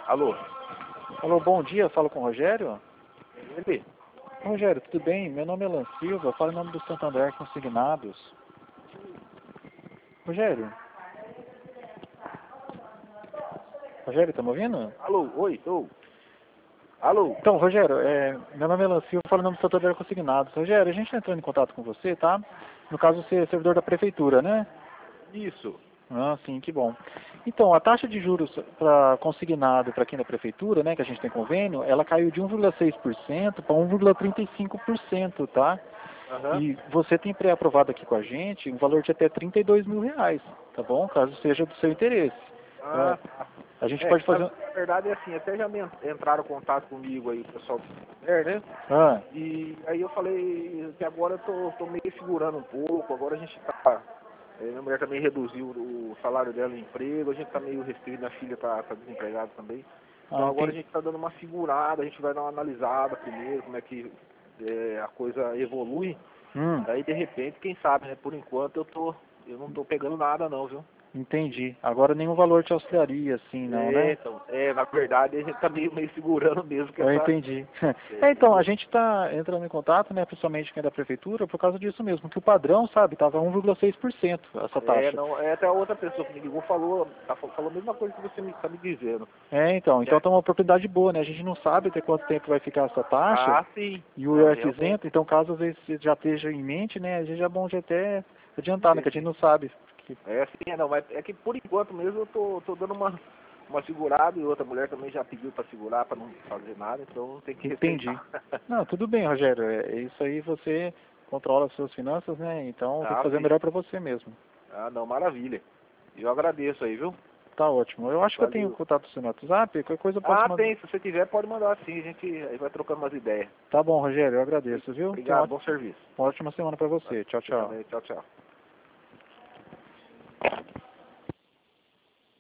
Alô? Alô, bom dia, falo com o Rogério? Ele? Rogério, tudo bem? Meu nome é Alan Silva, falo em nome do Santander Consignados. Rogério? Rogério, tá me ouvindo? Alô? Oi, tô. Alô? Então, Rogério, meu nome é Alan Silva, falo em nome do Santander Consignados. Rogério, a gente está entrando em contato com você, tá? No caso, você é servidor da prefeitura, né? Isso. Ah, sim, que bom. Então, a taxa de juros para consignado para quem da prefeitura, né, que a gente tem convênio, ela caiu de 1,6% para 1,35%, tá? Aham. E você tem pré-aprovado aqui com a gente um valor de até R$ 32.000, tá bom? Caso seja do seu interesse. Ah, tá. A gente pode fazer... Na verdade é assim, até já entraram em contato comigo aí, o pessoal do Santander, né? Ah, E aí eu falei que agora eu tô meio segurando um pouco, agora a gente tá. Minha mulher também reduziu o salário dela no emprego, a gente tá meio restrito, minha filha tá desempregada também. Então agora a entendi. gente tá dando uma segurada, a gente vai dar uma analisada primeiro, como é que a coisa evolui. Aí de repente, quem sabe, né? Por enquanto eu não tô pegando nada não, viu? Entendi. Agora nenhum valor te auxiliaria, assim, não, né? Então, na verdade a gente tá meio segurando mesmo que Eu essa. entendi. Então, a gente está entrando em contato, né, principalmente quem é da prefeitura, por causa disso mesmo, que o padrão, sabe, estava 1,6% essa taxa. Não, até a outra pessoa que me ligou falou a mesma coisa que você tá me dizendo. Então É. tá uma oportunidade boa, né? A gente não sabe até quanto tempo vai ficar essa taxa Ah, sim. e o Não, IOF realmente. isento, então caso às vezes você já esteja em mente, né, a gente é bom de até adiantar, né, que a gente não sabe. Não, mas é que por enquanto mesmo eu tô dando uma segurada e outra mulher também já pediu para segurar, para não fazer nada, então tem que Entendi. respeitar. Não, tudo bem, Rogério, é isso aí, você controla as suas finanças, né, então tem que Ah, fazer o sim. melhor para você mesmo. Ah, não, maravilha. Eu agradeço aí, viu? Tá ótimo. Eu acho que eu tenho Valeu. contato do seu no WhatsApp, qualquer coisa eu posso Ah, mandar. tem. Se você quiser, pode mandar sim. A gente aí vai trocando umas ideias. Tá bom, Rogério, eu agradeço, viu? Tenha Obrigado, bom serviço. uma ótima semana para você. Tchau, Você tchau. também. Tchau, tchau.